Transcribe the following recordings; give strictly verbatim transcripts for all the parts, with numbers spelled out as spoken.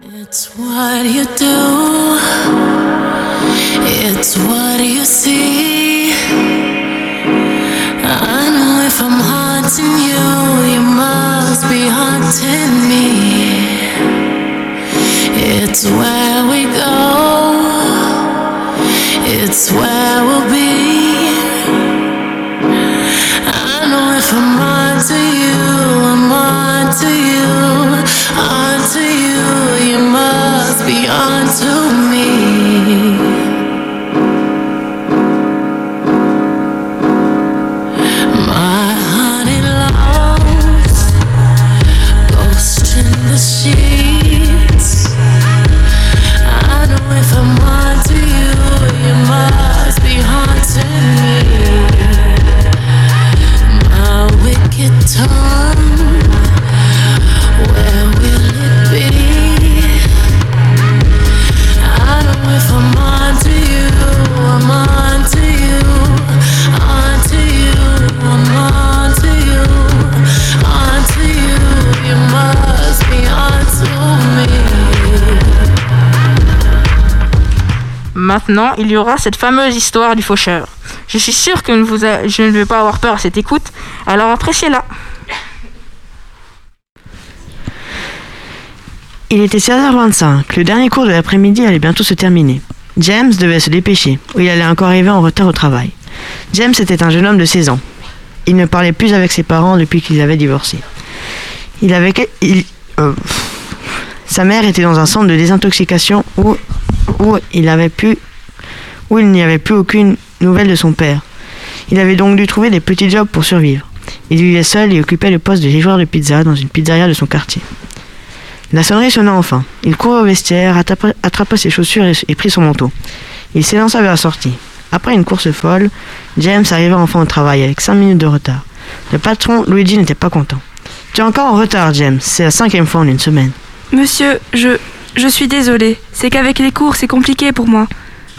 It's what you do, it's what you see. I know if I'm haunting you, you must be haunting me. It's where we go, it's where we'll be. I know if I'm onto you, I'm onto you, onto you, you must be onto me. My honey loves ghost in the sheets. I know if I'm onto you, you must be haunting me. My wicked tongue, where will it be? I know if I'm onto you, I'm onto you, onto you, I'm onto you, onto you, you must be onto me. Maintenant, il y aura cette fameuse histoire du faucheur. Je suis sûre que vous a... je ne vais pas avoir peur à cette écoute, alors appréciez-la. Il était seize heures vingt-cinq, le dernier cours de l'après-midi allait bientôt se terminer. James devait se dépêcher, ou il allait encore arriver en retard au travail. James était un jeune homme de seize ans. Il ne parlait plus avec ses parents depuis qu'ils avaient divorcé. Il avait... Il... Euh... Sa mère était dans un centre de désintoxication où, où, il avait pu... où il n'y avait plus aucune nouvelle de son père. Il avait donc dû trouver des petits jobs pour survivre. Il vivait seul et occupait le poste de livreur de pizza dans une pizzeria de son quartier. La sonnerie sonna enfin. Il courut au vestiaire, attrapa, attrapa ses chaussures et, et prit son manteau. Il s'élança vers la sortie. Après une course folle, James arriva enfin au travail avec cinq minutes de retard. Le patron, Luigi, n'était pas content. « Tu es encore en retard, James. C'est la cinquième fois en une semaine. »« Monsieur, je... je suis désolé. C'est qu'avec les cours, c'est compliqué pour moi. »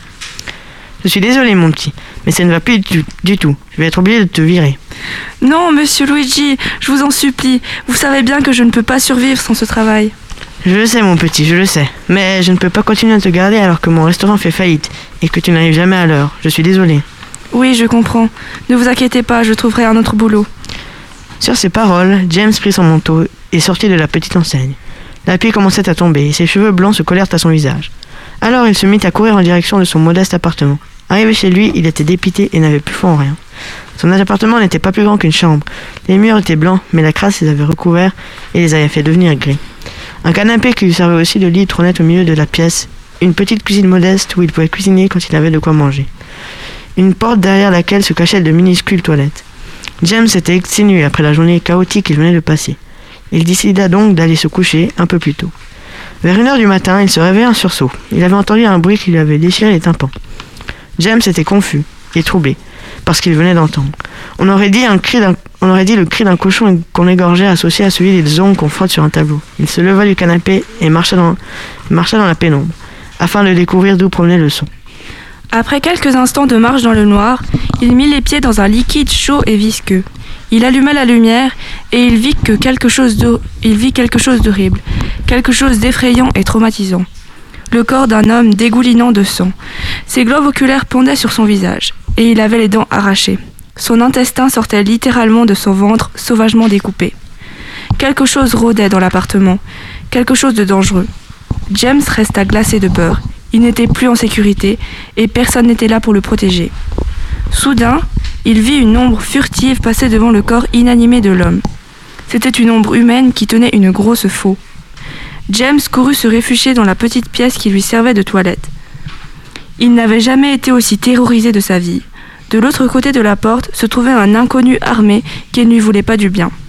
Je suis désolé, mon petit, mais ça ne va plus du, du tout. Je vais être obligé de te virer. Non, monsieur Luigi, je vous en supplie. Vous savez bien que je ne peux pas survivre sans ce travail. Je le sais, mon petit, je le sais. Mais je ne peux pas continuer à te garder alors que mon restaurant fait faillite et que tu n'arrives jamais à l'heure. Je suis désolé. Oui, je comprends. Ne vous inquiétez pas, je trouverai un autre boulot. Sur ces paroles, James prit son manteau et sortit de la petite enseigne. La pluie commençait à tomber et ses cheveux blancs se collèrent à son visage. Alors il se mit à courir en direction de son modeste appartement. Arrivé chez lui, il était dépité et n'avait plus foi en rien. Son appartement n'était pas plus grand qu'une chambre. Les murs étaient blancs, mais la crasse les avait recouverts et les avait fait devenir gris. Un canapé qui lui servait aussi de lit trônait au milieu de la pièce, une petite cuisine modeste où il pouvait cuisiner quand il avait de quoi manger. Une porte derrière laquelle se cachaient de minuscules toilettes. James était exténué après la journée chaotique qu'il venait de passer. Il décida donc d'aller se coucher un peu plus tôt. Vers une heure du matin, il se réveilla en sursaut. Il avait entendu un bruit qui lui avait déchiré les tympans. James était confus et troublé, parce qu'il venait d'entendre. On aurait dit, un cri d'un, on aurait dit le cri d'un cochon qu'on égorgeait associé à celui des ongles qu'on frotte sur un tableau. Il se leva du canapé et marcha dans, marcha dans la pénombre, afin de découvrir d'où provenait le son. Après quelques instants de marche dans le noir, il mit les pieds dans un liquide chaud et visqueux. Il alluma la lumière et il vit, que quelque chose de... il vit quelque chose d'horrible, quelque chose d'effrayant et traumatisant. Le corps d'un homme dégoulinant de sang. Ses globes oculaires pendaient sur son visage, et il avait les dents arrachées. Son intestin sortait littéralement de son ventre, sauvagement découpé. Quelque chose rôdait dans l'appartement, quelque chose de dangereux. James resta glacé de peur. Il n'était plus en sécurité, et personne n'était là pour le protéger. Soudain, il vit une ombre furtive passer devant le corps inanimé de l'homme. C'était une ombre humaine qui tenait une grosse faux. James courut se réfugier dans la petite pièce qui lui servait de toilette. Il n'avait jamais été aussi terrorisé de sa vie. De l'autre côté de la porte se trouvait un inconnu armé qui ne lui voulait pas du bien.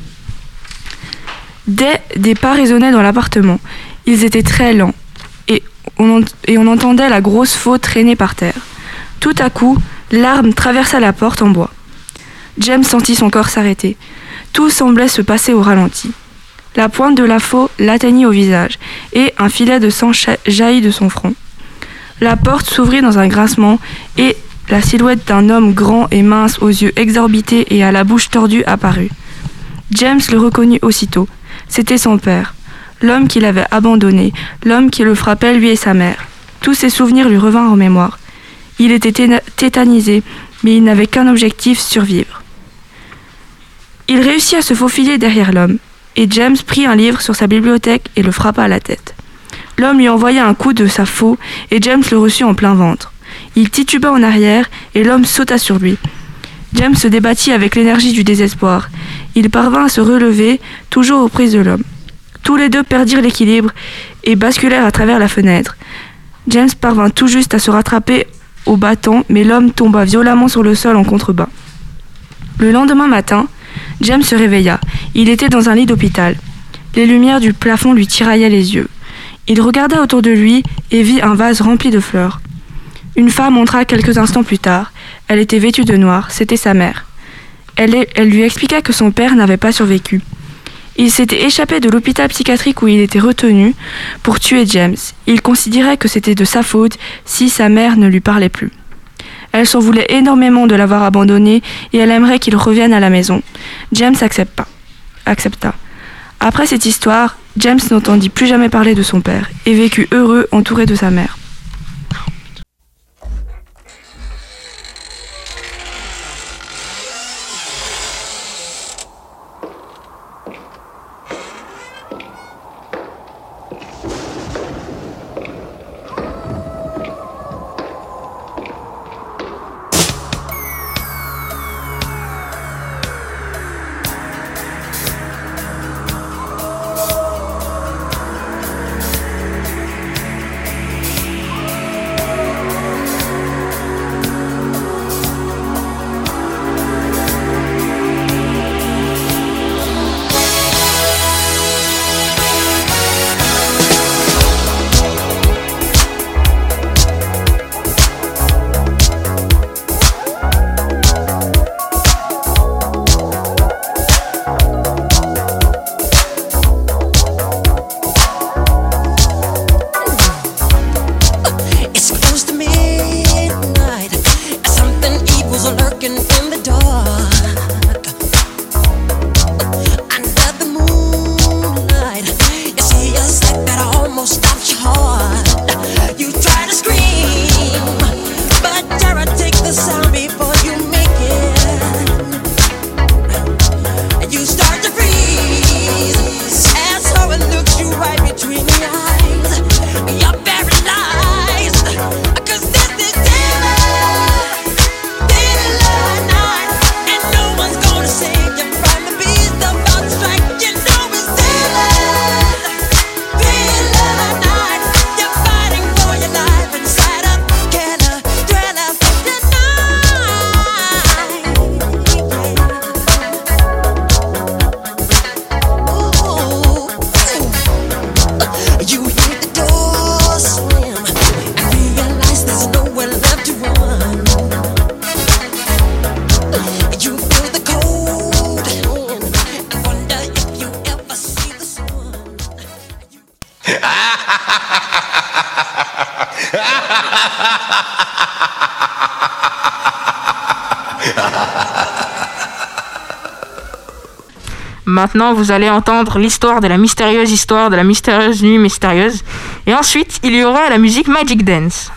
Des, des pas résonnaient dans l'appartement. Ils étaient très lents, et on, et on entendait la grosse faux traîner par terre. Tout à coup, l'arme traversa la porte en bois. James sentit son corps s'arrêter. Tout semblait se passer au ralenti. La pointe de la faux l'atteignit au visage, et un filet de sang jaillit de son front. La porte s'ouvrit dans un grincement, et la silhouette d'un homme grand et mince aux yeux exorbités et à la bouche tordue apparut. James le reconnut aussitôt. C'était son père. l'homme qui l'avait abandonné, l'homme qui le frappait lui et sa mère. Tous ces souvenirs lui revinrent en mémoire. Il était téna- tétanisé, mais il n'avait qu'un objectif, survivre. Il réussit à se faufiler derrière l'homme, et James prit un livre sur sa bibliothèque et le frappa à la tête. L'homme lui envoya un coup de sa faux, et James le reçut en plein ventre. Il tituba en arrière, et l'homme sauta sur lui. James se débattit avec l'énergie du désespoir. Il parvint à se relever, toujours aux prises de l'homme. Tous les deux perdirent l'équilibre et basculèrent à travers la fenêtre. James parvint tout juste à se rattraper au bâton, mais l'homme tomba violemment sur le sol en contrebas. Le lendemain matin, James se réveilla. Il était dans un lit d'hôpital. Les lumières du plafond lui tiraillaient les yeux. Il regarda autour de lui et vit un vase rempli de fleurs. Une femme entra quelques instants plus tard. Elle était vêtue de noir, c'était sa mère. Elle, elle lui expliqua que son père n'avait pas survécu. Il s'était échappé de l'hôpital psychiatrique où il était retenu pour tuer James. Il considérait que c'était de sa faute si sa mère ne lui parlait plus. Elle s'en voulait énormément de l'avoir abandonné et elle aimerait qu'il revienne à la maison. James accepta. accepta. Après cette histoire, James n'entendit plus jamais parler de son père et vécut heureux entouré de sa mère. Maintenant, vous allez entendre l'histoire de la mystérieuse histoire de la mystérieuse nuit mystérieuse. Et ensuite, il y aura la musique Magic Dance.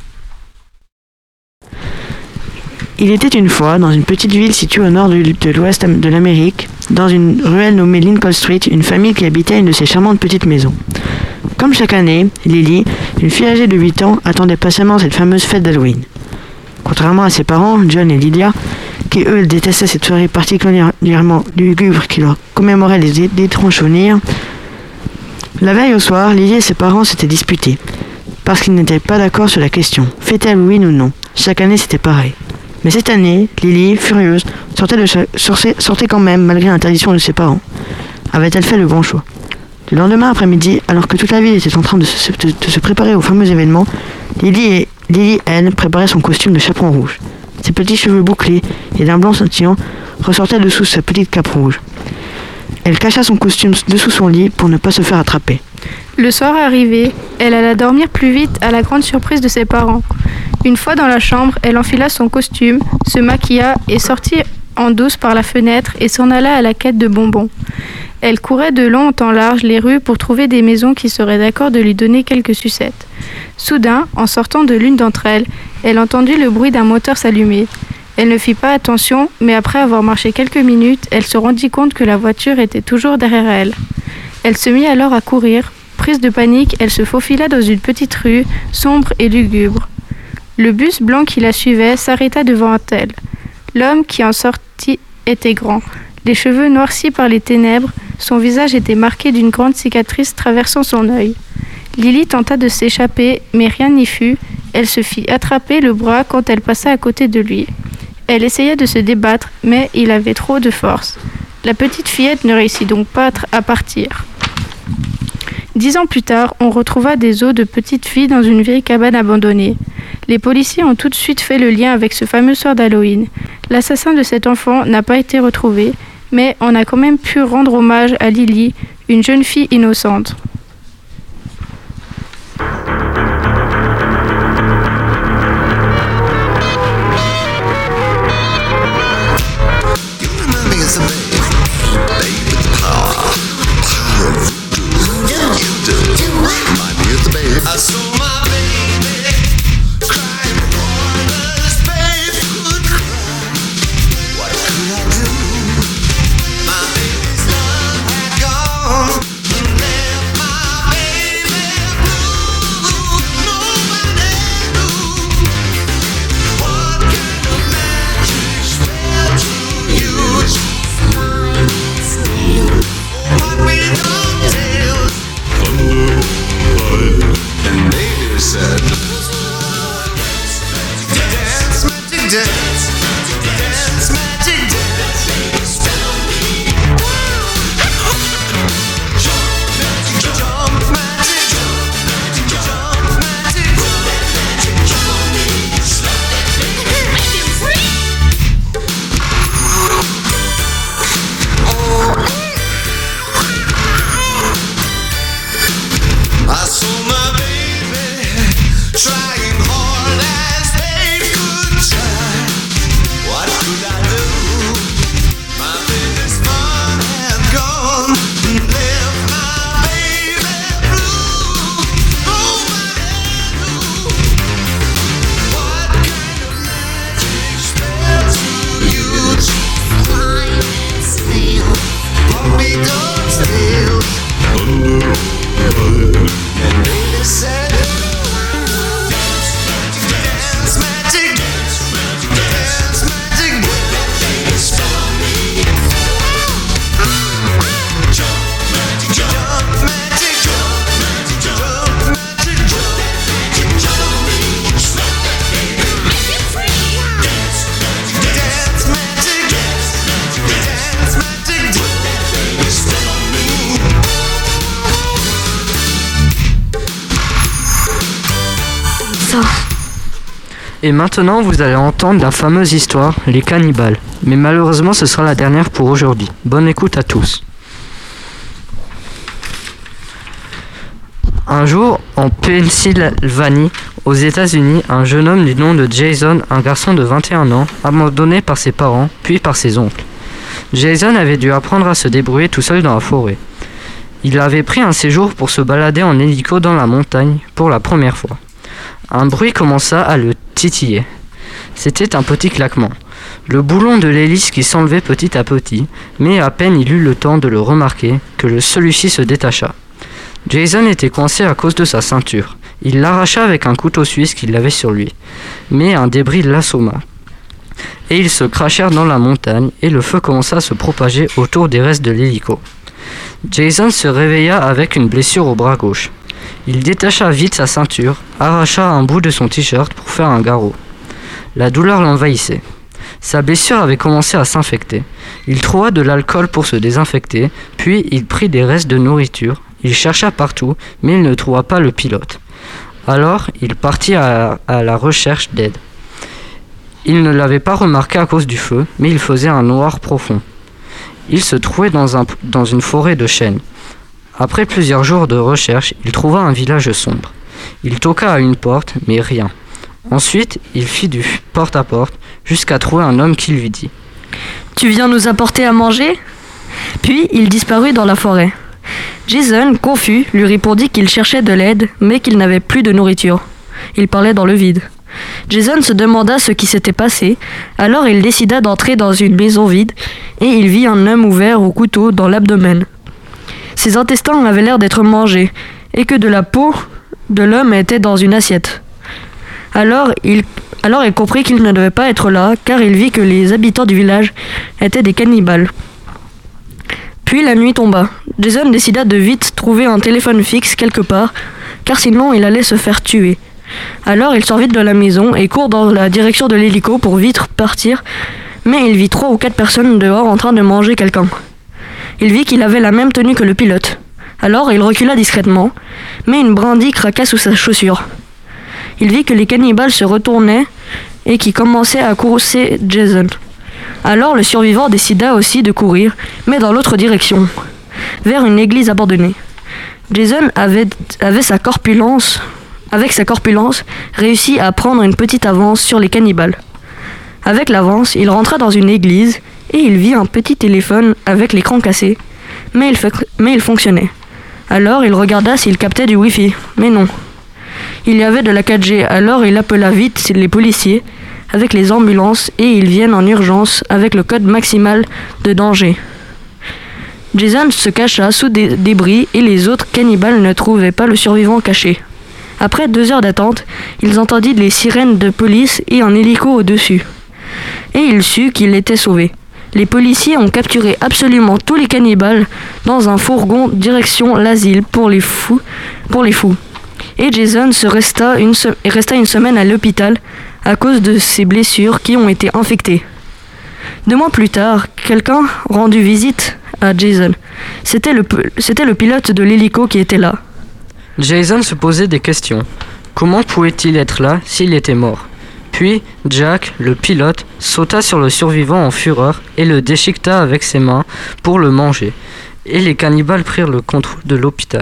Il était une fois, dans une petite ville située au nord de l'ouest de l'Amérique, dans une ruelle nommée Lincoln Street, une famille qui habitait une de ces charmantes petites maisons. Comme chaque année, Lily, une fille âgée de huit ans, attendait patiemment cette fameuse fête d'Halloween. Contrairement à ses parents, John et Lydia, qui eux détestaient cette soirée particulièrement lugubre qui leur commémorait les étranges souvenirs, la veille au soir, Lily et ses parents s'étaient disputés, parce qu'ils n'étaient pas d'accord sur la question, fêter Halloween ou non. Chaque année c'était pareil. Mais cette année, Lily, furieuse, sortait, de cha- sortait, sortait quand même, malgré l'interdiction de ses parents. Avait-elle fait le bon choix? Le lendemain après-midi, alors que toute la ville était en train de se, de, de se préparer au fameux événement, Lily, et, Lily, elle, préparait son costume de chaperon rouge. Ses petits cheveux bouclés et d'un blanc scintillant ressortaient dessous sa petite cape rouge. Elle cacha son costume dessous son lit pour ne pas se faire attraper. Le soir arrivé, elle alla dormir plus vite à la grande surprise de ses parents. Une fois dans la chambre, elle enfila son costume, se maquilla et sortit en douce par la fenêtre et s'en alla à la quête de bonbons. Elle courait de long en large les rues pour trouver des maisons qui seraient d'accord de lui donner quelques sucettes. Soudain, en sortant de l'une d'entre elles, elle entendit le bruit d'un moteur s'allumer. Elle ne fit pas attention, mais après avoir marché quelques minutes, elle se rendit compte que la voiture était toujours derrière elle. Elle se mit alors à courir. Prise de panique, elle se faufila dans une petite rue, sombre et lugubre. Le bus blanc qui la suivait s'arrêta devant elle. L'homme qui en sortit était grand. Les cheveux noircis par les ténèbres, son visage était marqué d'une grande cicatrice traversant son œil. Lily tenta de s'échapper, mais rien n'y fut. Elle se fit attraper le bras quand elle passa à côté de lui. Elle essaya de se débattre, mais il avait trop de force. La petite fillette ne réussit donc pas à partir. Dix ans plus tard, on retrouva des os de petite fille dans une vieille cabane abandonnée. Les policiers ont tout de suite fait le lien avec ce fameux soir d'Halloween. L'assassin de cet enfant n'a pas été retrouvé, mais on a quand même pu rendre hommage à Lily, une jeune fille innocente. Et maintenant, vous allez entendre la fameuse histoire, les cannibales. Mais malheureusement, ce sera la dernière pour aujourd'hui. Bonne écoute à tous. Un jour, en Pennsylvanie, aux États-Unis, un jeune homme du nom de Jason, un garçon de vingt et un ans, abandonné par ses parents, puis par ses oncles. Jason avait dû apprendre à se débrouiller tout seul dans la forêt. Il avait pris un séjour pour se balader en hélico dans la montagne pour la première fois. Un bruit commença à le titiller. C'était un petit claquement. Le boulon de l'hélice qui s'enlevait petit à petit, mais à peine il eut le temps de le remarquer que le celui-ci se détacha. Jason était coincé à cause de sa ceinture. Il l'arracha avec un couteau suisse qu'il avait sur lui, mais un débris l'assomma. Et ils se crachèrent dans la montagne et le feu commença à se propager autour des restes de l'hélico. Jason se réveilla avec une blessure au bras gauche. Il détacha vite sa ceinture, arracha un bout de son t-shirt pour faire un garrot. La douleur l'envahissait. Sa blessure avait commencé à s'infecter. Il trouva de l'alcool pour se désinfecter, puis il prit des restes de nourriture. Il chercha partout, mais il ne trouva pas le pilote. Alors, il partit à, à la recherche d'aide. Il ne l'avait pas remarqué à cause du feu, mais il faisait un noir profond. Il se trouvait dans, un, dans une forêt de chênes. Après plusieurs jours de recherche, il trouva un village sombre. Il toqua à une porte, mais rien. Ensuite, il fit du porte-à-porte jusqu'à trouver un homme qui lui dit « Tu viens nous apporter à manger ? Puis il disparut dans la forêt. Jason, confus, lui répondit qu'il cherchait de l'aide, mais qu'il n'avait plus de nourriture. Il parlait dans le vide. Jason se demanda ce qui s'était passé, alors il décida d'entrer dans une maison vide, et il vit un homme ouvert au couteau dans l'abdomen. Ses intestins avaient l'air d'être mangés, et que de la peau de l'homme était dans une assiette. Alors il, alors il comprit qu'il ne devait pas être là, car il vit que les habitants du village étaient des cannibales. Puis la nuit tomba. Jason décida de vite trouver un téléphone fixe quelque part, car sinon il allait se faire tuer. Alors il sort vite de la maison et court dans la direction de l'hélico pour vite partir, mais il vit trois ou quatre personnes dehors en train de manger quelqu'un. Il vit qu'il avait la même tenue que le pilote. Alors il recula discrètement, mais une brindille craqua sous sa chaussure. Il vit que les cannibales se retournaient et qui commençaient à courser Jason. Alors le survivant décida aussi de courir, mais dans l'autre direction, vers une église abandonnée. Jason avait, avait sa corpulence, avec sa corpulence, réussi à prendre une petite avance sur les cannibales. Avec l'avance, il rentra dans une église et il vit un petit téléphone avec l'écran cassé, mais il, fe- mais il fonctionnait. Alors il regarda s'il captait du Wi-Fi, mais non. Il y avait de la quatre G, alors il appela vite les policiers avec les ambulances et ils viennent en urgence avec le code maximal de danger. Jason se cacha sous des débris et les autres cannibales ne trouvaient pas le survivant caché. Après deux heures d'attente, ils entendirent les sirènes de police et un hélico au-dessus. Et il sut qu'il était sauvé. Les policiers ont capturé absolument tous les cannibales dans un fourgon direction l'asile pour les fous. Pour les fous. Et Jason se resta une, se- resta une semaine à l'hôpital à cause de ses blessures qui ont été infectées. Deux mois plus tard, quelqu'un rendit visite à Jason. C'était le, c'était le pilote de l'hélico qui était là. Jason se posait des questions. Comment pouvait-il être là s'il était mort? Puis, Jack, le pilote, sauta sur le survivant en fureur et le déchiqueta avec ses mains pour le manger. Et les cannibales prirent le contrôle de l'hôpital.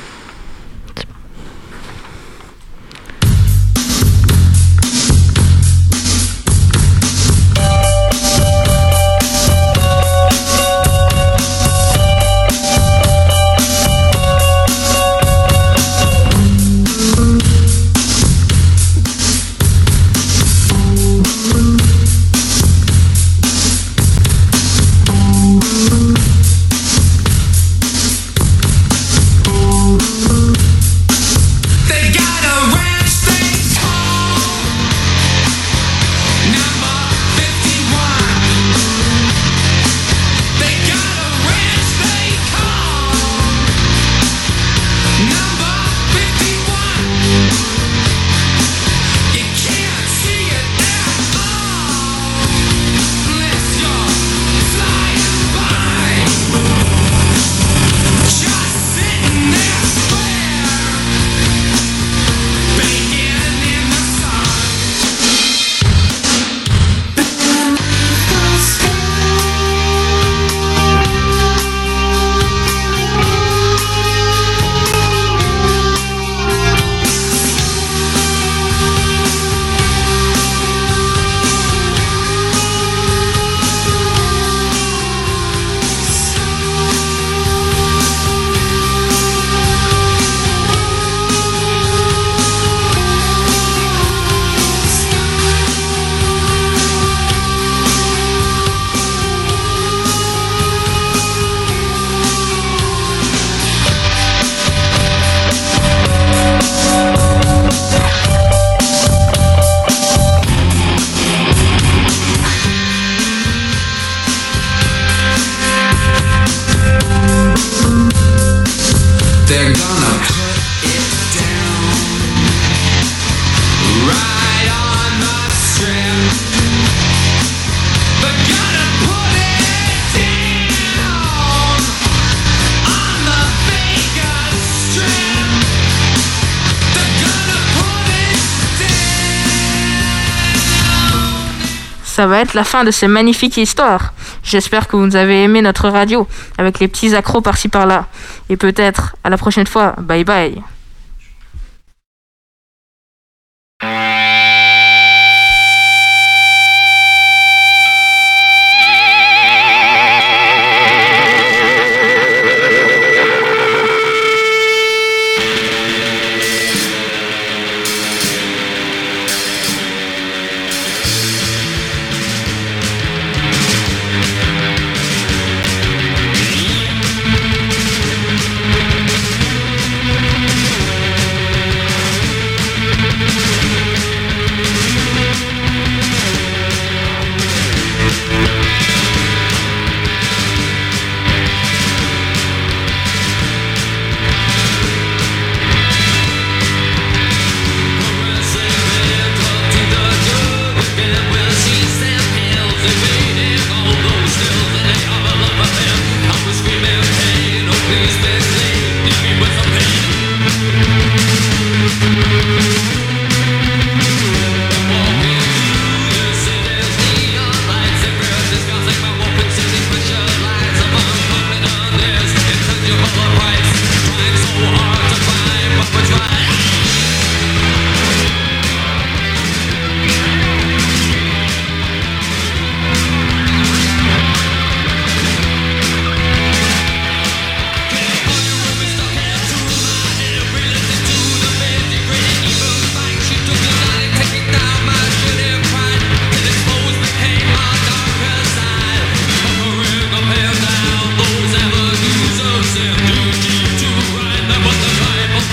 Ça va être la fin de ces magnifiques histoires. J'espère que vous avez aimé notre radio, avec les petits accros par-ci par-là. Et peut-être, à la prochaine fois. Bye bye.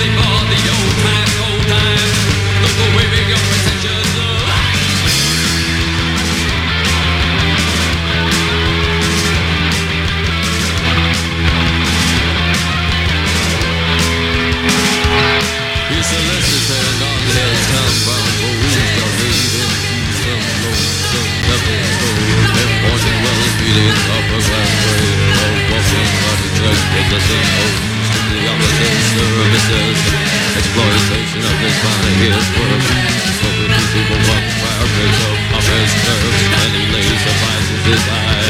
Exploitation of this body is work. So we people walk by our face of nerves. Many ladies suffices his eyes.